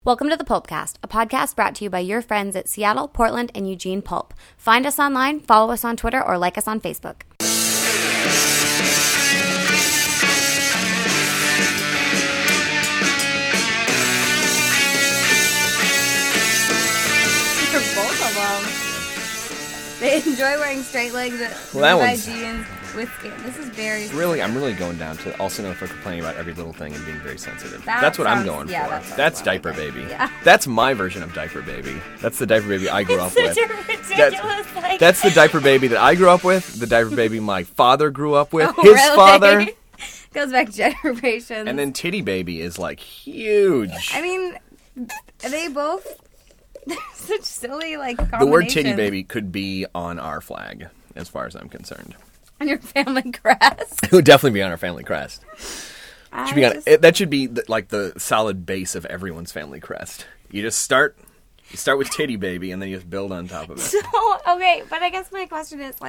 Welcome to the Pulpcast, a podcast brought to you by your friends at Seattle, Portland, and Eugene Pulp. Find us online, follow us on Twitter, or like us on Facebook. For both of them. They enjoy wearing straight legs and jeans with skin. This is very... I'm really going down to also known for complaining about every little thing and being very sensitive. That's what I'm going for. That's Diaper Baby. Yeah. That's my version of Diaper Baby. That's the Diaper Baby I grew up with. That's the Diaper Baby that I grew up with, the Diaper Baby my father grew up with, his really? father. Goes back generations. And then Titty Baby is like huge. I mean, they both... They're such silly, combinations. The word Titty Baby could be on our flag, as far as I'm concerned. On your family crest? It would definitely be on our family crest. That should be the solid base of everyone's family crest. You start with Titty Baby, and then you just build on top of it. So, okay, but I guess my question is,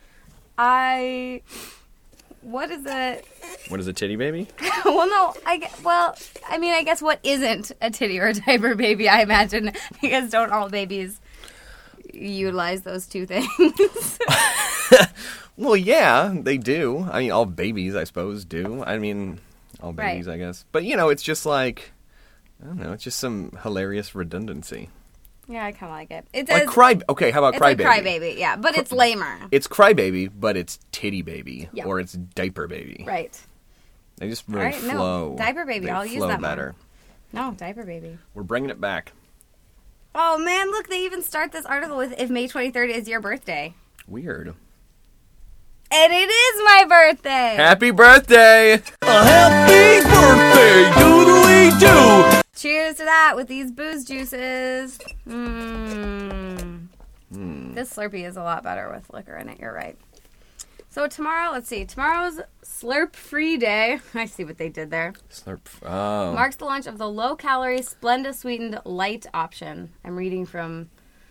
what is it? What is a Titty Baby? Well, no, I guess what isn't a titty or a diaper baby, I imagine, because don't all babies utilize those two things? Well, yeah, they do. I mean, all babies, I suppose, do. I mean, all babies, right. I guess. But, it's just I don't know, it's just some hilarious redundancy. Yeah, I kind of like it. It does, okay, how about Crybaby? It's Crybaby, yeah, but it's lamer. It's Crybaby, but it's Titty Baby, or it's Diaper Baby. Right. They just really flow. No, Diaper Baby, I'll use that better. No, Diaper Baby. We're bringing it back. Oh, man, look, they even start this article with, if May 23rd is your birthday. Weird. And it is my birthday! Happy birthday! A happy birthday, doodly-doo! Cheers to that with these booze juices. This Slurpee is a lot better with liquor in it, you're right. So tomorrow's Slurp-free day. I see what they did there. Marks the launch of the low-calorie, Splenda sweetened light option. I'm reading from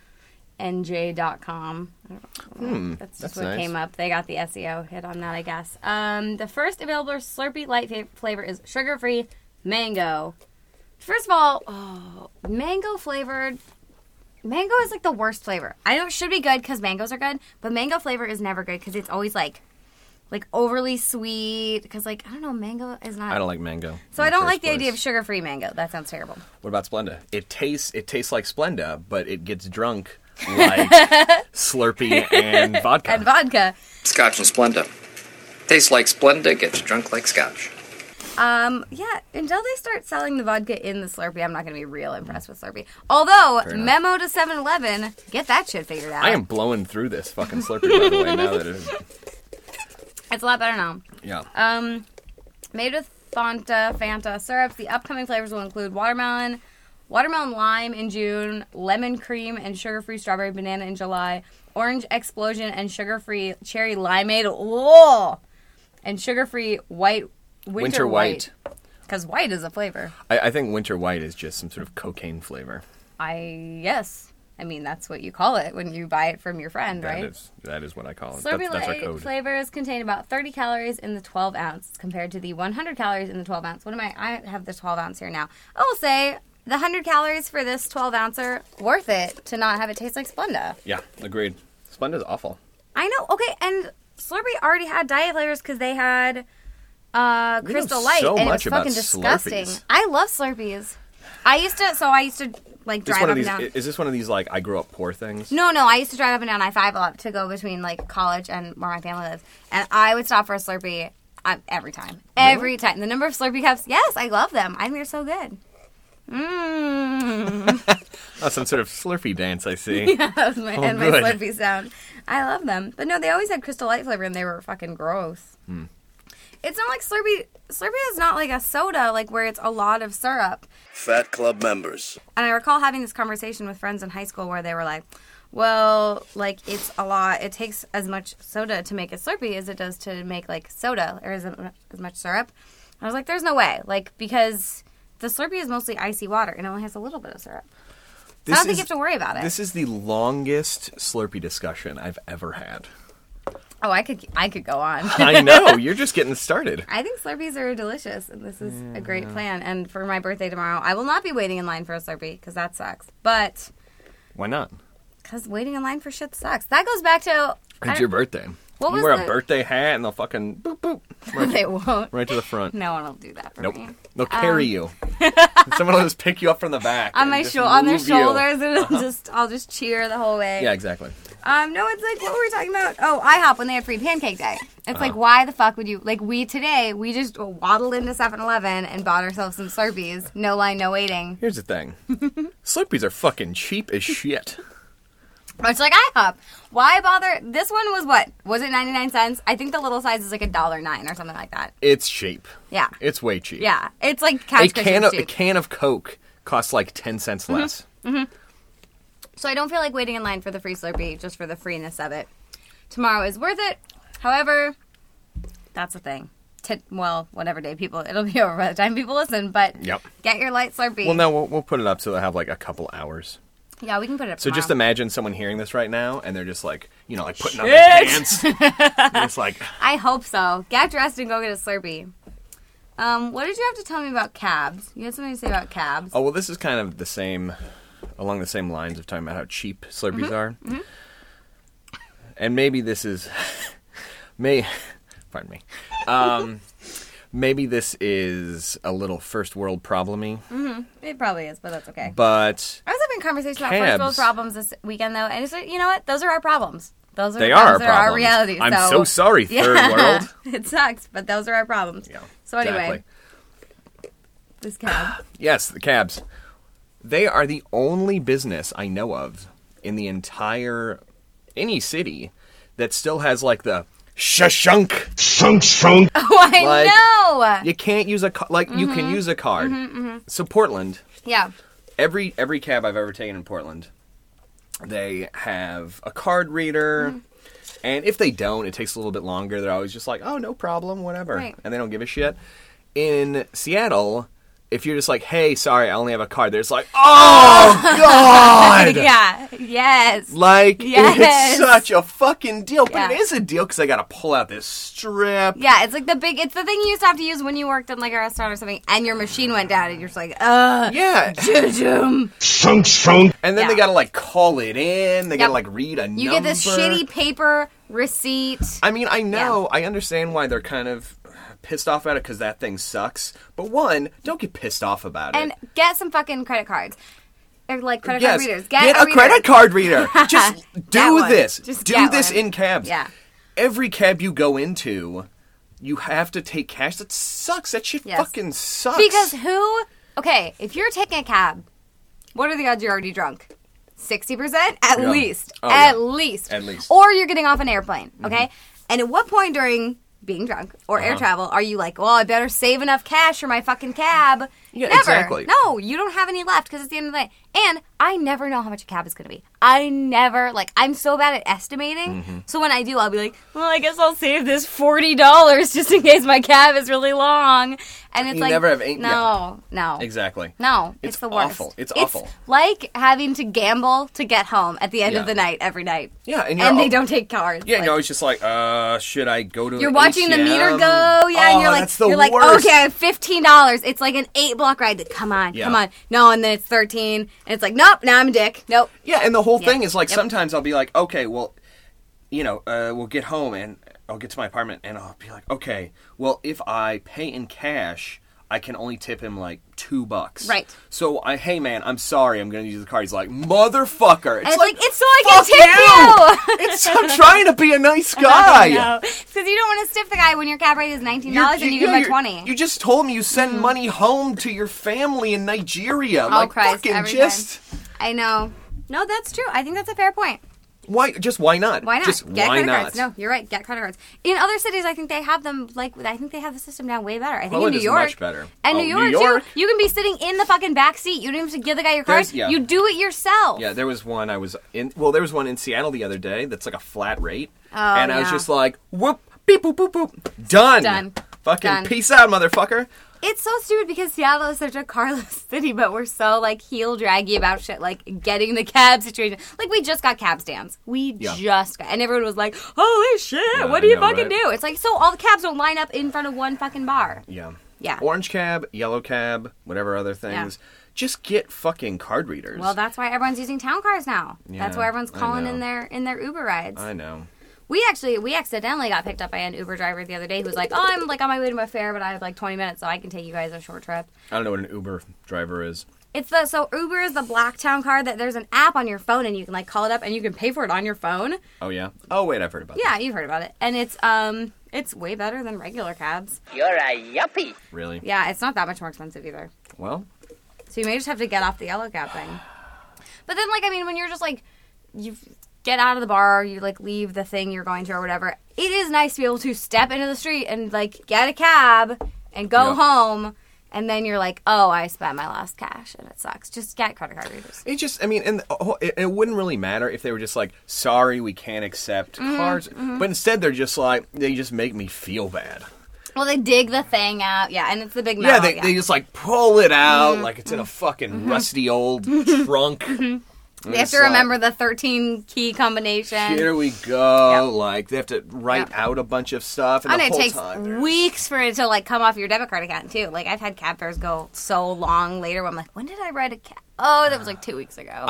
NJ.com. That's just what came up. They got the SEO hit on that, I guess. The first available Slurpee light flavor is sugar-free mango. First of all, mango flavored. Mango is the worst flavor. I know it should be good because mangoes are good, but mango flavor is never good because it's always overly sweet. Because I don't know, mango is not. I don't like mango. So I don't like the idea of sugar-free mango. That sounds terrible. What about Splenda? It tastes like Splenda, but it gets drunk like Slurpee and vodka. Scotch and Splenda. Tastes like Splenda, gets drunk like Scotch. Yeah, until they start selling the vodka in the Slurpee, I'm not going to be real impressed with Slurpee. Although, memo to 7-Eleven, get that shit figured out. I am blowing through this fucking Slurpee, by the way, now that it's a lot better now. Yeah. Made with Fanta syrups, the upcoming flavors will include watermelon lime in June, lemon cream and sugar-free strawberry banana in July, orange explosion and sugar-free cherry limeade, and sugar-free winter white. Because white is a flavor. I think winter white is just some sort of cocaine flavor. Yes. I mean, that's what you call it when you buy it from your friend, right? That is what I call it. Slurpee that's our code. flavors contain about 30 calories in the 12 ounce compared to the 100 calories in the 12 ounce. I have the 12 ounce here now. I will say the 100 calories for this 12 ouncer, worth it to not have it taste like Splenda. Yeah, agreed. Splenda's awful. I know. Okay, and Slurpee already had diet flavors because they had Crystal Light, and it was fucking disgusting. Slurpees. I love Slurpees. I used to drive up and down. Is this one of these I grew up poor things? No, I used to drive up and down I-5 a lot to go between college and where my family lives, and I would stop for a Slurpee every time. Really? Every time. The number of Slurpee cups, yes, I love them. I think they're so good. Oh, some sort of Slurpee dance, I see. Yeah, that was my Slurpee sound. I love them, but no, they always had Crystal Light flavor, and they were fucking gross. It's not like Slurpee. Slurpee is not like a soda, where it's a lot of syrup. Fat Club members. And I recall having this conversation with friends in high school where they were like, well, it's a lot. It takes as much soda to make a Slurpee as it does to make, soda, or as much syrup. I was like, there's no way. Because the Slurpee is mostly icy water, and it only has a little bit of syrup. So I don't think you have to worry about it. This is the longest Slurpee discussion I've ever had. Oh, I could go on. I know. You're just getting started. I think Slurpees are delicious, and this is a great plan. And for my birthday tomorrow, I will not be waiting in line for a Slurpee, because that sucks. But... Why not? Because waiting in line for shit sucks. That goes back to... It's your birthday. You wear a birthday hat, and they'll fucking boop, boop. Right they won't. Right to the front. No one will do that for me. They'll carry you. Someone will just pick you up from the back. On their shoulders, and I'll just cheer the whole way. Yeah, exactly. No, it's like, what were we talking about? Oh, IHOP when they had free pancake day. It's like, why the fuck would you... Like, we just waddled into 7-Eleven and bought ourselves some Slurpees. No line, no waiting. Here's the thing. Slurpees are fucking cheap as shit. Much like IHOP. Why bother? This one was what? Was it 99 cents? I think the little size is like $1.09 or something like that. It's cheap. Yeah. It's way cheap. Yeah. It's like couch cushions cheap. A can of Coke costs like 10 cents less. Mm-hmm. So I don't feel like waiting in line for the free Slurpee just for the freeness of it. Tomorrow is worth it. However, that's the thing. Whatever day it'll be over by the time people listen, but get your light Slurpee. Well, no, we'll put it up so they'll have like a couple hours. Yeah, we can put it up So tomorrow. just imagine someone hearing this right now, and they're just like, like putting on their pants. And it's like... I hope so. Get dressed and go get a Slurpee. What did you have to tell me about cabs? You had something to say about cabs. Oh, well, this is kind of along the same lines of talking about how cheap Slurpees are. Mm-hmm. And maybe this is... Pardon me. Maybe this is a little first world problem-y. Mm-hmm. It probably is, but that's okay. But I was having a conversation about first world problems this weekend, though, and it's like, you know what? Those are our problems. Those are they are our realities. I'm so sorry, third world. It sucks, but those are our problems. Yeah, so anyway, this cab. Yes, the cabs. They are the only business I know of in the entire any city that still has like the shunk. Oh, I know. You can't use a you can use a card. Mm-hmm. So Portland. Yeah. Every cab I've ever taken in Portland, they have a card reader. Mm-hmm. And if they don't, it takes a little bit longer. They're always just like, "Oh, no problem, whatever." Right. And they don't give a shit. In Seattle, if you're just like, "Hey, sorry, I only have a card," they're just like, "Oh, God!" Yeah, yes. Like, it's such a fucking deal. But it is a deal because I got to pull out this strip. Yeah, it's like it's the thing you used to have to use when you worked in like a restaurant or something and your machine went down and you're just like, yeah. And then they got to like call it in. They got to like read a number. You get this shitty paper receipt. I mean, I know. I understand why they're kind of pissed off about it because that thing sucks. But one, don't get pissed off about it. And get some fucking credit cards. They're like credit card readers. Get a credit card reader. Just do this. Just do this in cabs. Yeah. Every cab you go into, you have to take cash. That sucks. That shit fucking sucks. Because okay, if you're taking a cab, what are the odds you're already drunk? 60%? At least. Oh, At least. Or you're getting off an airplane, okay? Mm-hmm. And at what point during being drunk or air travel are you like, well, I better save enough cash for my fucking cab? Yeah, never. Exactly. No, you don't have any left because it's the end of the day. And I never know how much a cab is going to be. I never, I'm so bad at estimating. Mm-hmm. So when I do, I'll be like, well, I guess I'll save this $40 just in case my cab is really long. And it's you never have no. Exactly. No, it's the worst. Awful. It's awful. Like having to gamble to get home at the end of the night every night. Yeah, and they don't take cards. Yeah, you're always just like, should I go to? You're watching the meter go, and you're like, worst. Okay, I have $15. It's like an 8-block ride. Come on. No, and then it's 13, and it's like, nope, now I'm a dick. Nope. Yeah, and the whole thing is like, sometimes I'll be like, okay, well, we'll get home and I'll get to my apartment and I'll be like, okay, well, if I pay in cash, I can only tip him like $2. Right. So hey man, I'm sorry, I'm going to use the card. He's like, motherfucker. It's like it's so I can tip you. I'm trying to be a nice guy. No, because you don't want to stiff the guy when your cab rate is $19 and you give him $20. You just told me you send money home to your family in Nigeria. Oh, Christ, fucking just. I know. No, that's true. I think that's a fair point. Why not? Why not? Just get why credit not? cards. No, you're right. Get credit cards. In other cities, I think they have them. I think they have the system down way better. I think in New York, much better. And New York too. You can be sitting in the fucking back seat. You don't even have to give the guy your card. You do it yourself. Yeah, there was one I was in. Well, there was one in Seattle the other day that's like a flat rate, and I was just like, whoop, beep, boop, boop, boop, done. Fucking peace out, motherfucker. It's so stupid because Seattle is such a carless city, but we're so, like, heel-draggy about shit, like, getting the cab situation. Like, we just got cab stands. Just got... And everyone was like, holy shit, what do you fucking do? It's like, so all the cabs don't line up in front of one fucking bar. Yeah. Yeah. Orange cab, yellow cab, whatever other things. Yeah. Just get fucking card readers. Well, that's why everyone's using town cars now. Yeah, that's why everyone's calling in their Uber rides. I know. We accidentally got picked up by an Uber driver the other day who was like, oh, I'm like on my way to my fair, but I have like 20 minutes, so I can take you guys a short trip. I don't know what an Uber driver is. So Uber is the Blacktown card that there's an app on your phone and you can like call it up and you can pay for it on your phone. Oh yeah? Oh wait, I've heard about that. Yeah, you've heard about it. And it's way better than regular cabs. You're a yuppie. Really? Yeah, it's not that much more expensive either. Well. So you may just have to get off the yellow cab thing. But then like, I mean, when you're just like, you get out of the bar, you like leave the thing you're going to or whatever, it is nice to be able to step into the street and like get a cab and go home. And then you're like, oh, I spent my last cash, and it sucks. Just get credit card readers. It just, I mean, and it wouldn't really matter if they were just like, sorry, we can't accept cards. Mm-hmm. But instead, they're just like, they just make me feel bad. Well, they dig the thing out. Yeah, and it's the big metal. Yeah, they just like pull it out like it's in a fucking rusty old trunk. They have to remember the 13-key combination. Here we go. Yep. Like, they have to write out a bunch of stuff. And it takes weeks for it to, like, come off your debit card account, too. Like, I've had cab fares go so long later where I'm like, when did I write a cab? Oh, that was, like, 2 weeks ago.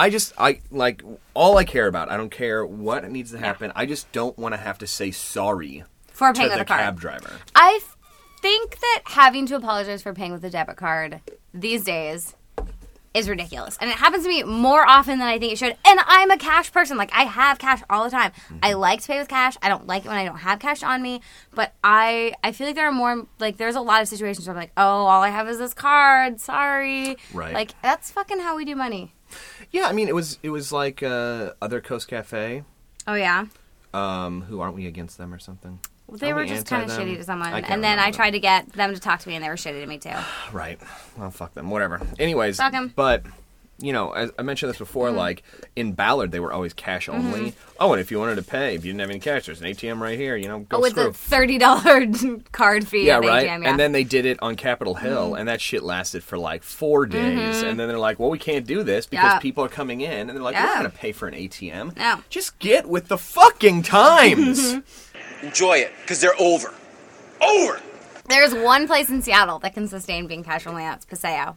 All I care about, I don't care what needs to happen. I just don't want to have to say sorry for paying with a card. Cab driver. I think that having to apologize for paying with a debit card these days is ridiculous. And it happens to me more often than I think it should. And I'm a cash person. Like, I have cash all the time. Mm-hmm. I like to pay with cash. I don't like it when I don't have cash on me. But I feel like there are more, like, there's a lot of situations where I'm like, oh, all I have is this card. Sorry. Right. Like, that's fucking how we do money. Yeah, I mean, it was like Other Coast Cafe. Oh, yeah? Who, aren't we against them or something? Well, they were just kind of shitty to someone. And then I tried to get them to talk to me, and they were shitty to me, too. Right. Well, fuck them. Whatever. Anyways. Fuck them. But, you know, as I mentioned this before, like, in Ballard, they were always cash only. Mm-hmm. Oh, and if you wanted to pay, if you didn't have any cash, there's an ATM right here, you know, go screw. It's a $30 card fee at right? ATM, yeah. And then they did it on Capitol Hill, and that shit lasted for, like, 4 days. And then they're like, well, we can't do this because people are coming in. And they're like, we're not going to pay for an ATM. No. Just get with the fucking times. Enjoy it, because they're over. Over! There's one place in Seattle that can sustain being cash only, and it's Paseo.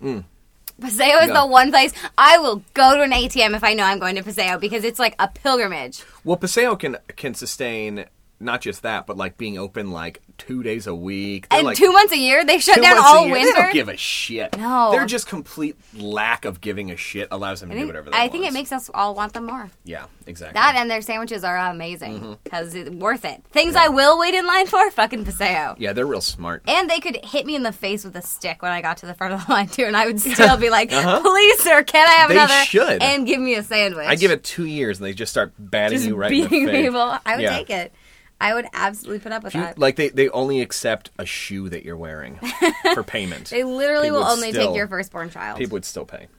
Paseo is the one place I will go to an ATM if I know I'm going to Paseo because it's like a pilgrimage. Well, Paseo can sustain not just that, but like being open like 2 days a week. They're and like, 2 months a year? They shut down all winter? They don't give a shit. No. They're just complete lack of giving a shit allows them to do whatever they want. I think it makes us all want them more. Yeah, exactly. That and their sandwiches are amazing because it's worth it. Things I will wait in line for, fucking Paseo. Yeah, they're real smart. And they could hit me in the face with a stick when I got to the front of the line too, and I would still be like, please sir, can I have another? They should. And give me a sandwich. I give it 2 years and they just start batting you right in the face. Beating people. I would take it. I would absolutely put up with that. Like, they only accept a shoe that you're wearing for payment. They literally will only take your firstborn child. People would still pay.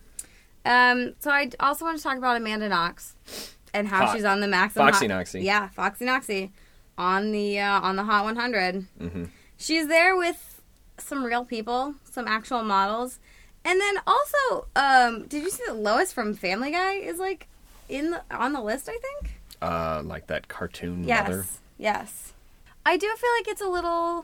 So I also want to talk about Amanda Knox and how she's on the Maxim Foxy Noxy. Yeah, Foxy Noxy on the Hot 100. Mm-hmm. She's there with some real people, some actual models. And then also, did you see that Lois from Family Guy is, like, on the list, I think? Like that cartoon mother? Yes. I do feel like it's a little...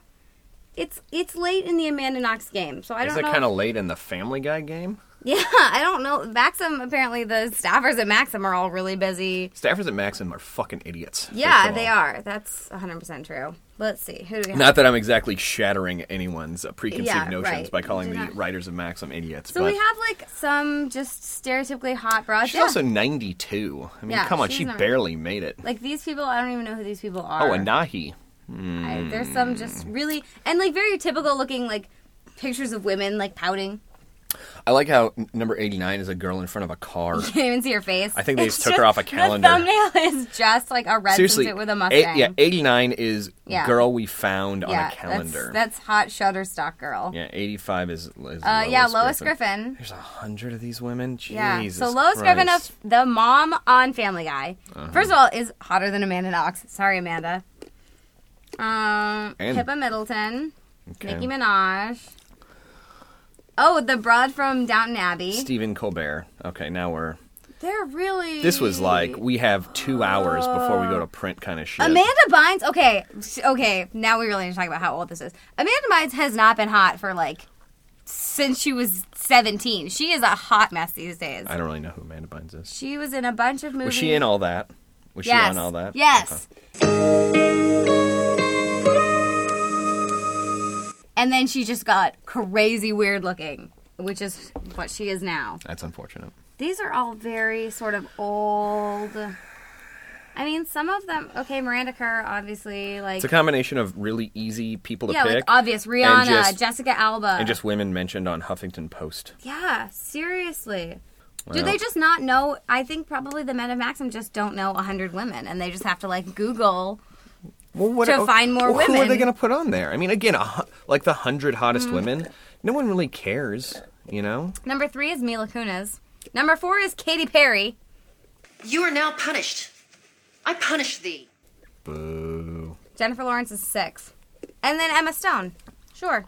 It's late in the Amanda Knox game, so I don't know... Is it kind of late in the Family Guy game? Yeah, I don't know. Maxim, apparently, the staffers at Maxim are all really busy. Staffers at Maxim are fucking idiots. Yeah, they are. That's 100% true. Let's see. Who do we have? Not that I'm exactly shattering anyone's preconceived notions by calling the writers of Maxim idiots. So we have, like, some just stereotherecally hot broads. She's also 92. I mean, come on, she barely made it. Like, these people, I don't even know who these people are. Oh, Anahi. There's some just really... And, like, very typical looking, like, pictures of women, like, pouting. I like how number 89 is a girl in front of a car. You can't even see her face. I think they just took her off a calendar. The thumbnail is just like a red suit with a Mustang. 89 is girl we found on a calendar. That's hot Shutterstock girl. Yeah, 85 is Lois Griffin. There's 100 of these women. Jesus yeah, so Lois Griffin, the mom on Family Guy, first of all, is hotter than Amanda Knox. Sorry, Amanda. Pippa Middleton, Nicki Minaj. Oh, the broad from Downton Abbey. Stephen Colbert. Okay, now we're... They're really... This was like, we have 2 hours before we go to print kind of shit. Amanda Bynes... Okay, now we really need to talk about how old this is. Amanda Bynes has not been hot for, like, since she was 17. She is a hot mess these days. I don't really know who Amanda Bynes is. She was in a bunch of movies. Was she in all that? Was she on all that? Yes. Okay. And then she just got crazy weird looking, which is what she is now. That's unfortunate. These are all very sort of old. I mean, some of them... Okay, Miranda Kerr, obviously, like... It's a combination of really easy people to pick. Yeah, like obvious. Rihanna, Jessica Alba. And just women mentioned on Huffington Post. Yeah, seriously. Well, do they just not know? I think probably the men of Maxim just don't know 100 women, and they just have to, like, Google to find more women. Who are they going to put on there? I mean, again, like the 100 hottest women, no one really cares, you know? Number 3 is Mila Kunis. Number 4 is Katy Perry. You are now punished. I punish thee. Boo. Jennifer Lawrence is 6. And then Emma Stone. Sure.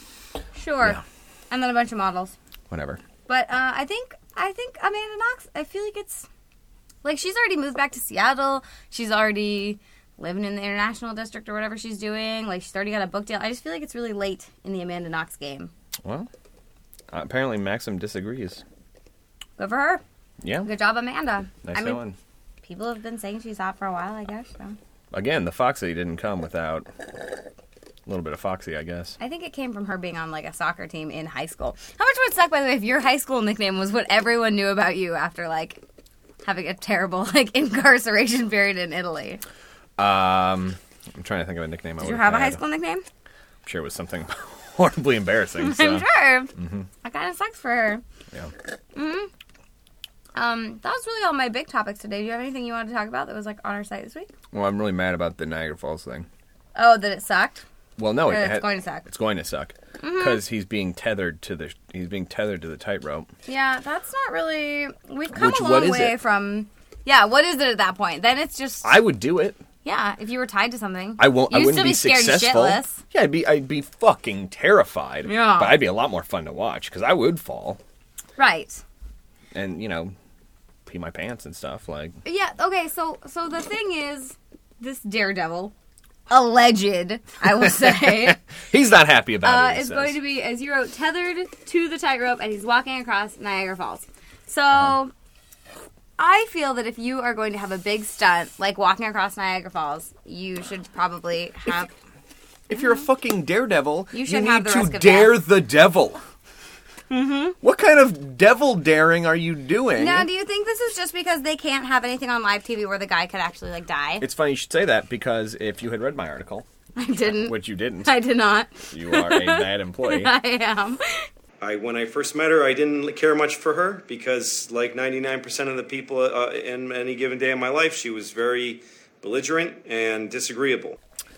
Yeah. And then a bunch of models. Whatever. But I think Amanda Knox, I feel like it's... Like, she's already moved back to Seattle. She's already living in the International District or whatever she's doing. Like, she's already got a book deal. I just feel like it's really late in the Amanda Knox game. Well, apparently Maxim disagrees. Good for her. Yeah. Good job, Amanda. Nice going. People have been saying she's hot for a while, I guess. So. Again, the Foxy didn't come without a little bit of Foxy, I guess. I think it came from her being on, like, a soccer team in high school. How much would it suck, by the way, if your high school nickname was what everyone knew about you after, like, having a terrible, like, incarceration period in Italy? I'm trying to think of a nickname I would have. Did you have a high school nickname? I'm sure it was something horribly embarrassing. So. I'm sure. Mm-hmm. That kind of sucks for her. Yeah. Mm-hmm. That was really all my big topics today. Do you have anything you wanted to talk about that was, like, on our site this week? Well, I'm really mad about the Niagara Falls thing. Oh, that it sucked? Well, no, it's going to suck. It's going to suck because he's being tethered to the tightrope. Yeah, that's not really. We've come a long way from. Yeah, what is it at that point? Then it's just. I would do it. Yeah, if you were tied to something. I wouldn't be scared successful. Shitless. Yeah, I'd be fucking terrified. Yeah, but I'd be a lot more fun to watch because I would fall. Right. And pee my pants and stuff like. Yeah. Okay. So the thing is, this Daredevil. Alleged, I will say. He's not happy about it. It's going to be, as you wrote, tethered to the tightrope, and he's walking across Niagara Falls. So, I feel that if you are going to have a big stunt, like walking across Niagara Falls, you should probably have... If you're a fucking daredevil, you need to dare the devil. Mm-hmm. What kind of devil daring are you doing? Now, do you think this is just because they can't have anything on live TV where the guy could actually, like, die? It's funny you should say that, because if you had read my article... I didn't. Which you didn't. I did not. You are a bad employee. I am. When I first met her, I didn't care much for her, because, like 99% of the people in any given day of my life, she was very belligerent and disagreeable.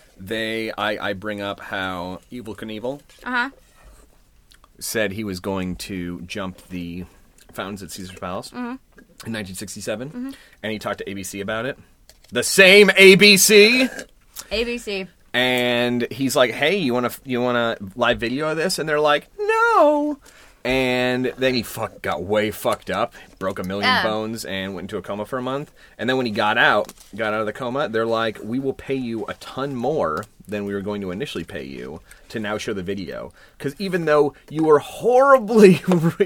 I bring up how Evel Knievel... Uh-huh. said he was going to jump the fountains at Caesar's Palace in 1967, and he talked to ABC about it. The same ABC? ABC. And he's like, hey, you want a live video of this? And they're like, no. And then he got way fucked up, broke 1 million bones, and went into a coma for a month. And then when he got out of the coma, they're like, we will pay you a ton more than we were going to initially pay you to now show the video. Because even though you were horribly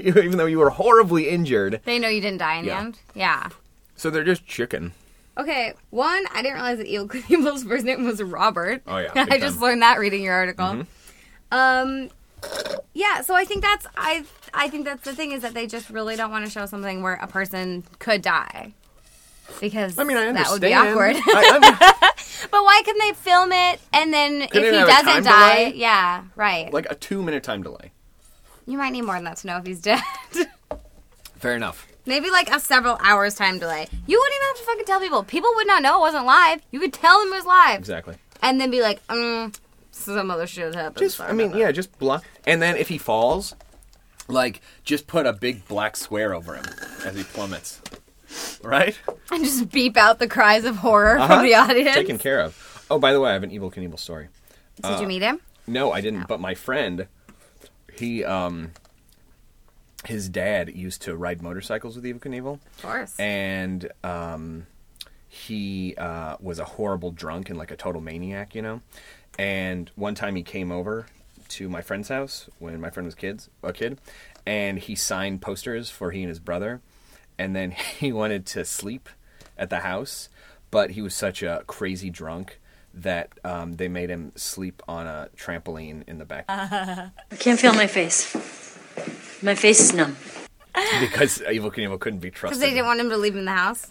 injured... They know you didn't die in the end? Yeah. So they're just chicken. Okay, one, I didn't realize that Evel Knievel's first name was Robert. Oh, yeah. I just learned that reading your article. Mm-hmm. Yeah, so I think that's the thing, is that they just really don't want to show something where a person could die. Because I understand. That would be awkward. But why couldn't they film it, and then if he doesn't die... Delay? Yeah, right. Like a 2-minute time delay. You might need more than that to know if he's dead. Fair enough. Maybe like a several hours time delay. You wouldn't even have to fucking tell people. People would not know it wasn't live. You could tell them it was live. Exactly. And then be like, some other shit happened. Just block. And then if he falls, like, just put a big black square over him as he plummets. Right? And just beep out the cries of horror from the audience. Taken care of. Oh, by the way, I have an Evel Knievel story. Did you meet him? No, I didn't. No. But my friend, he his dad used to ride motorcycles with Evel Knievel. Of course. And he was a horrible drunk and like a total maniac, you know. And one time he came over to my friend's house when my friend was a kid, and he signed posters for he and his brother. And then he wanted to sleep at the house, but he was such a crazy drunk that they made him sleep on a trampoline in the back. I can't feel my face. My face is numb. Because Evel Knievel couldn't be trusted. Because they didn't want him to leave in the house?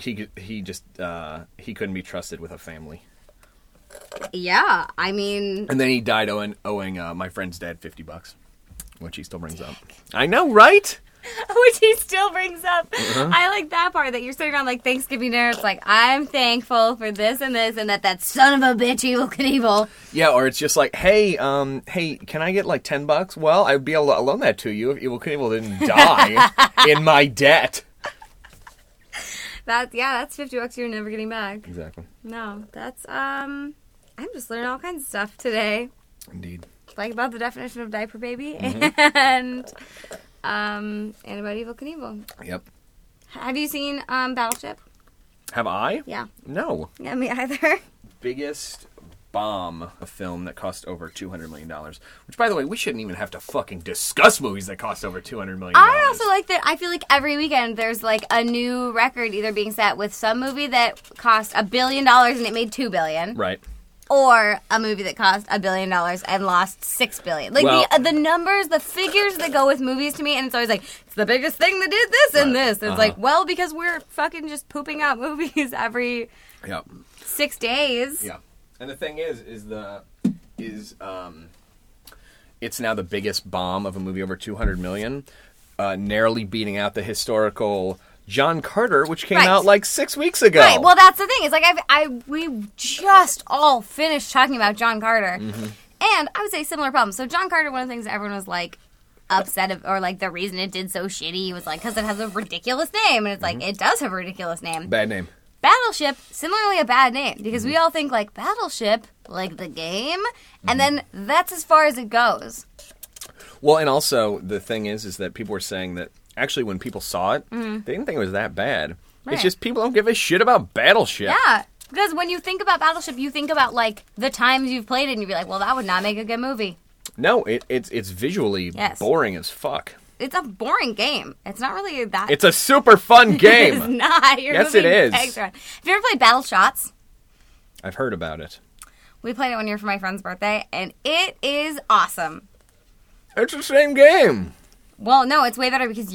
He couldn't be trusted with a family. Yeah, I mean... And then he died owing my friend's dad $50, which he still brings up. I know, right? Which he still brings up. Uh-huh. I like that part, that you're sitting around like Thanksgiving dinner. It's like, I'm thankful for this, and that son of a bitch, Evel Knievel. Yeah, or it's just like, hey, can I get like $10? Well, I'd be able to loan that to you if Evel Knievel didn't die in my debt. That's $50 you're never getting back. Exactly. No, that's I'm just learning all kinds of stuff today. Indeed. Like about the definition of diaper baby and about Evel Knievel. Yep. Have you seen Battleship? Have I? Yeah. No. Yeah, me either. Biggest bomb, a film that cost over $200 million. Which, by the way, we shouldn't even have to fucking discuss movies that cost over $200 million. I also like that. I feel like every weekend there's like a new record either being set with some movie that cost $1 billion and it made $2 billion. Right. Or a movie that cost $1 billion and lost $6 billion. Like the numbers, the figures that go with movies to me, and it's always like, it's the biggest thing that did this and this. And it's like, well, because we're fucking just pooping out movies every 6 days. Yeah. And the thing is it's now the biggest bomb of a movie over $200 million, narrowly beating out the historical John Carter, which came out like 6 weeks ago. Right. Well, that's the thing. It's like we just all finished talking about John Carter, and I would say similar problems. So John Carter, one of the things that everyone was like upset of, or like the reason it did so shitty was like because it has a ridiculous name, and it's like it does have a ridiculous name. Bad name. Battleship, similarly a bad name, because we all think like Battleship, like the game, and then that's as far as it goes. Well, and also the thing is that people were saying that actually when people saw it, they didn't think it was that bad. Right. It's just people don't give a shit about Battleship. Yeah, because when you think about Battleship, you think about like the times you've played it, and you'd be like, well, that would not make a good movie. No, it's visually boring as fuck. It's a boring game. It's not really that... It's a super fun game. It's not. Yes, it is. Have you ever played Battle Shots? I've heard about it. We played it one year for my friend's birthday, and it is awesome. It's the same game. Well, no, it's way better because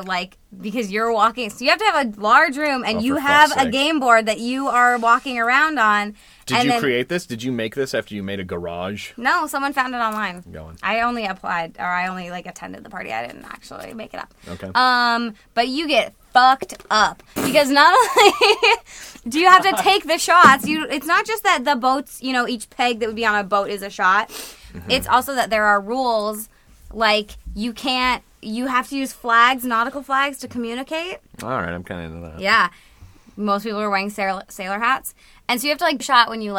you're walking. So you have to have a large room, and you have a game board that you are walking around on. Did you create this? Did you make this after you made a garage? No, someone found it online. Going. I only applied, or I only attended the party. I didn't actually make it up. Okay. But you get fucked up because not only do you have to take the shots, it's not just that the boats, each peg that would be on a boat is a shot. Mm-hmm. It's also that there are rules, like you have to use flags, nautical flags, to communicate. All right, I'm kind of into that. Yeah. Most people are wearing sailor hats. And so you have to, shot when you,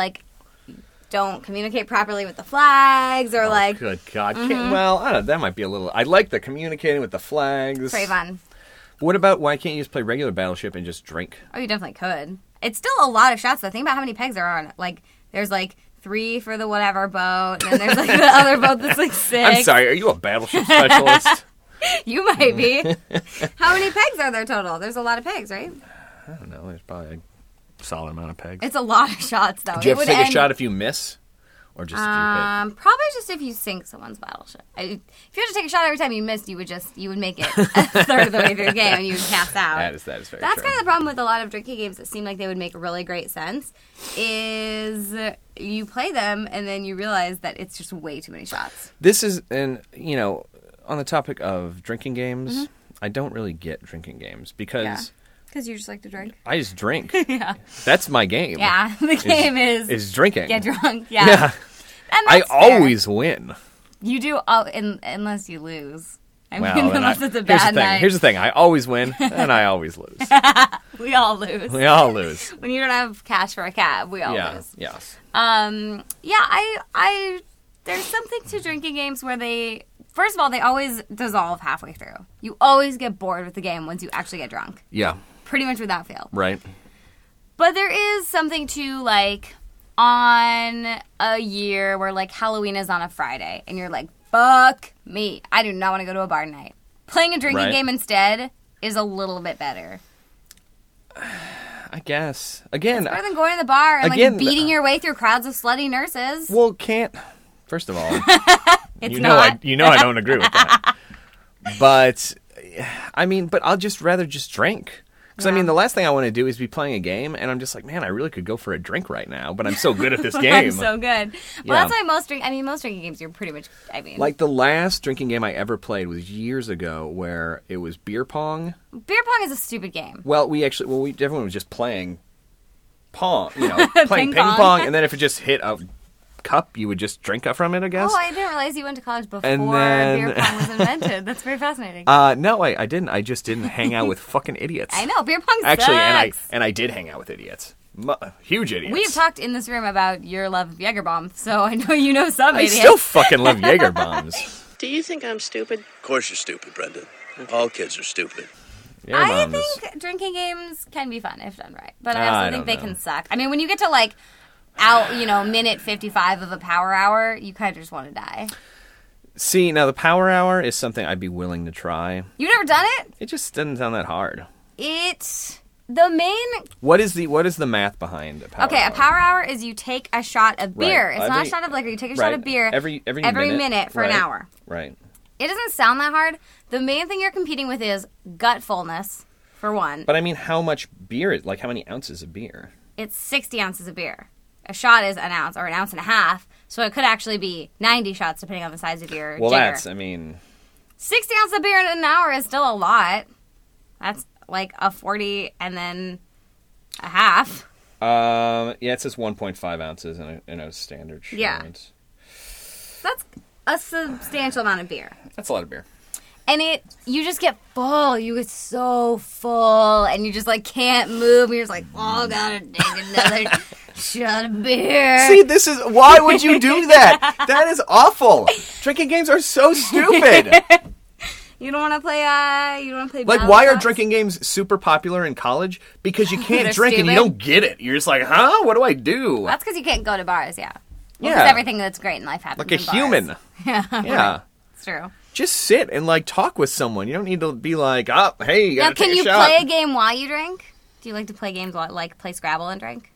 don't communicate properly with the flags or, good God. Well, I don't know. That might be a little... I like the communicating with the flags. Pretty fun. What about, why can't you just play regular Battleship and just drink? Oh, you definitely could. It's still a lot of shots, though. Think about how many pegs there are on it. There's, 3 for the whatever boat, and then there's, the other boat that's, 6. I'm sorry, are you a Battleship specialist? You might be. How many pegs are there total? There's a lot of pegs, right? I don't know. There's probably a solid amount of pegs. It's a lot of shots, though. Do you have to take a shot if you miss? Or just if you hit? Probably just if you sink someone's battleship. If you had to take a shot every time you missed, you would make it a third of the way through the game and you would pass out. That is very true. That's kind of the problem with a lot of drinking games that seem like they would make really great sense, is you play them and then you realize that it's just way too many shots. This is, on the topic of drinking games, I don't really get drinking games because... Yeah. Because you just like to drink. I just drink. Yeah. That's my game. Yeah, the game is drinking. Get drunk. Yeah. I always win. You do, unless you lose. Unless it's a bad night. Here's the thing. I always win, and I always lose. We all lose. We all lose. When you don't have cash for a cab, we all lose. Yes. I there's something to drinking games where they first of all, they always dissolve halfway through. You always get bored with the game once you actually get drunk. Yeah. Pretty much without fail. Right. But there is something to, like, on a year where, like, Halloween is on a Friday, and you're like, fuck me. I do not want to go to a bar tonight. Playing a drinking game instead is a little bit better. I guess. Again, it's better than going to the bar and like beating your way through crowds of slutty nurses. Well, first of all, it's I don't agree with that. But I mean, but I'll just rather just drink. Because, I mean, the last thing I want to do is be playing a game, and I'm just like, man, I really could go for a drink right now, but I'm so good at this game. I'm so good. Well, that's why most drinking games, you're pretty much, Like, the last drinking game I ever played was years ago, where it was beer pong. Beer pong is a stupid game. Well, everyone was just playing pong, playing ping pong, and then if it just hit a cup, you would just drink from it, I guess. Oh, I didn't realize you went to college before beer pong was invented. That's very fascinating. No, I didn't. I just didn't hang out with fucking idiots. I know, beer pong actually, sucks. and I did hang out with idiots. Huge idiots. We've talked in this room about your love of Jaeger bombs, so I know you know some idiots. I still fucking love Jaeger bombs. Do you think I'm stupid? Of course you're stupid, Brendan. All kids are stupid. I think drinking games can be fun if done right, but I also think they can suck. I mean, when you get to like minute 55 of a power hour, you kind of just want to die. See, now the power hour is something I'd be willing to try. You've never done it? It just doesn't sound that hard. What is the math behind a power hour? Okay, a power hour is you take a shot of beer. Right. It's not a shot of liquor. You take a shot of beer every minute for an hour. Right. It doesn't sound that hard. The main thing you're competing with is gut fullness, for one. But I mean, how much beer? Like, how many ounces of beer? It's 60 ounces of beer. A shot is an ounce or an ounce and a half, so it could actually be 90 shots depending on the size of your jigger. 60 ounces of beer in an hour is still a lot. That's like a 40 and then a half. It says 1.5 ounces in a standard shot. Yeah. That's a substantial amount of beer. That's a lot of beer. And you just get full. You get so full, and you just like can't move. You're just like, oh, gotta take another shot of beer. See, why would you do that? That is awful. Drinking games are so stupid. You don't want to play. Like, why are drinking games super popular in college? Because you can't drink and you don't get it. You're just like, huh? What do I do? That's because you can't go to bars. Yeah. Well, because everything that's great in life happens like a human. Yeah. Yeah. It's true. Just sit and like talk with someone. You don't need to be like, oh, hey, you gotta take a shot. Now, can you play a game while you drink? Do you like to play games like play Scrabble and drink?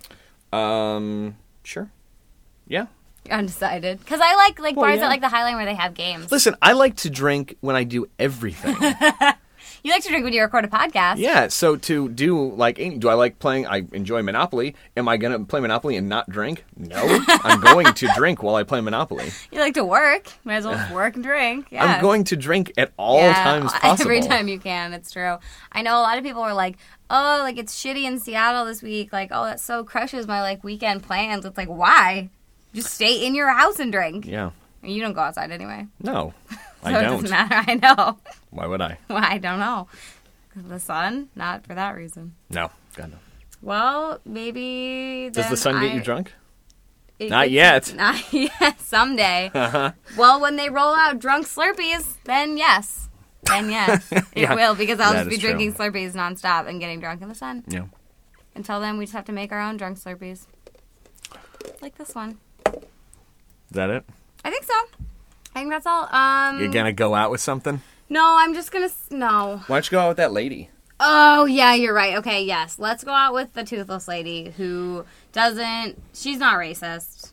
Sure. Yeah. You're undecided. Because I like bars at like the Highline where they have games. Listen, I like to drink when I do everything. You like to drink when you record a podcast. Yeah, so to do, do I like playing, I enjoy Monopoly. Am I going to play Monopoly and not drink? No. I'm going to drink while I play Monopoly. You like to work. Might as well work and drink. Yeah. I'm going to drink at all times possible. Every time you can, it's true. I know a lot of people were like, oh, like it's shitty in Seattle this week. Like, oh, that so crushes my like weekend plans. It's like, why? Just stay in your house and drink. Yeah. You don't go outside anyway. No, I don't. It doesn't matter. I know. Why would I? Well, I don't know. The sun? Not for that reason. No. God, no. Well, maybe Does the sun get you drunk? Not yet. Not yet. Someday. Uh-huh. Well, when they roll out drunk Slurpees, then yes. It will, because I'll just be drinking Slurpees nonstop and getting drunk in the sun. Yeah. Until then, we just have to make our own drunk Slurpees. Like this one. Is that it? I think so. I think that's all. You're going to go out with something? No, I'm just going to... No. Why don't you go out with that lady? Oh, yeah, you're right. Okay, yes. Let's go out with the toothless lady who doesn't... She's not racist.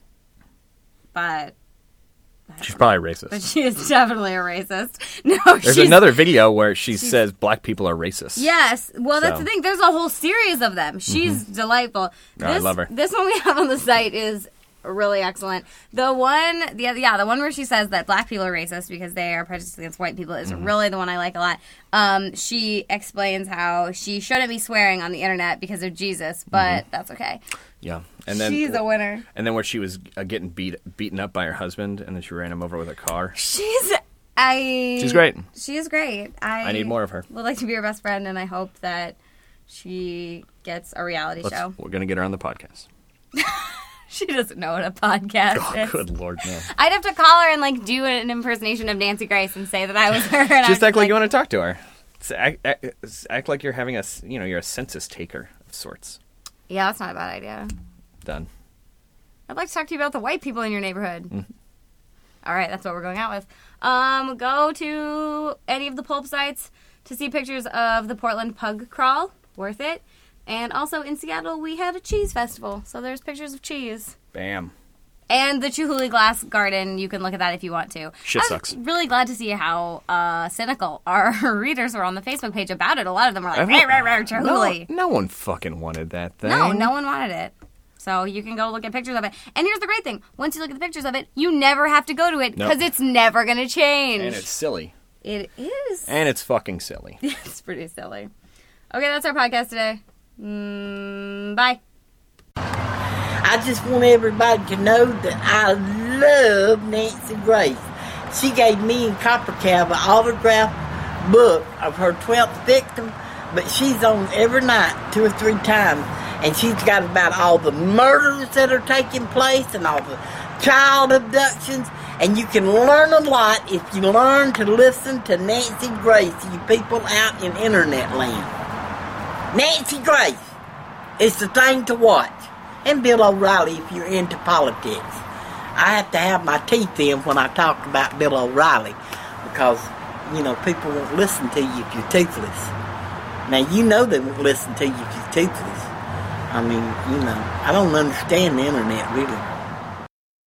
But... She's probably racist. But she is definitely a racist. No, There's another video where she says black people are racist. Yes. Well, that's the thing. There's a whole series of them. She's delightful. I love her. This one we have on the site is really excellent. The one where she says that black people are racist because they are prejudiced against white people is really the one I like a lot. She explains how she shouldn't be swearing on the internet because of Jesus, but that's okay. Yeah, and then she's a winner. And then where she was getting beaten up by her husband, and then she ran him over with a car. She's great. She is great. I need more of her. Would like to be her best friend, and I hope that she gets a reality show. We're gonna get her on the podcast. She doesn't know what a podcast is. Good Lord, no. I'd have to call her and, like, do an impersonation of Nancy Grace and say that I was her. And just act like you want to talk to her. Act like you're having you're a census taker of sorts. Yeah, that's not a bad idea. Done. I'd like to talk to you about the white people in your neighborhood. Mm-hmm. All right, that's what we're going out with. Go to any of the pulp sites to see pictures of the Portland Pug Crawl. Worth it. And also in Seattle, we had a cheese festival. So there's pictures of cheese. Bam. And the Chihuly Glass Garden. You can look at that if you want to. Shit sucks. I'm really glad to see how cynical our readers were on the Facebook page about it. A lot of them were like, Chihuly. No one fucking wanted that thing. No one wanted it. So you can go look at pictures of it. And here's the great thing. Once you look at the pictures of it, you never have to go to it because it's never going to change. And it's silly. It is. And it's fucking silly. It's pretty silly. Okay, that's our podcast today. Bye. I just want everybody to know that I love Nancy Grace. She gave me and Copper Cab an autographed book of her 12th victim, but she's on every night 2 or 3 times, and she's got about all the murders that are taking place and all the child abductions, and you can learn a lot if you learn to listen to Nancy Grace, you people out in internet land. Nancy Grace is the thing to watch. And Bill O'Reilly if you're into politics. I have to have my teeth in when I talk about Bill O'Reilly because, people won't listen to you if you're toothless. Now, they won't listen to you if you're toothless. I mean, I don't understand the internet, really.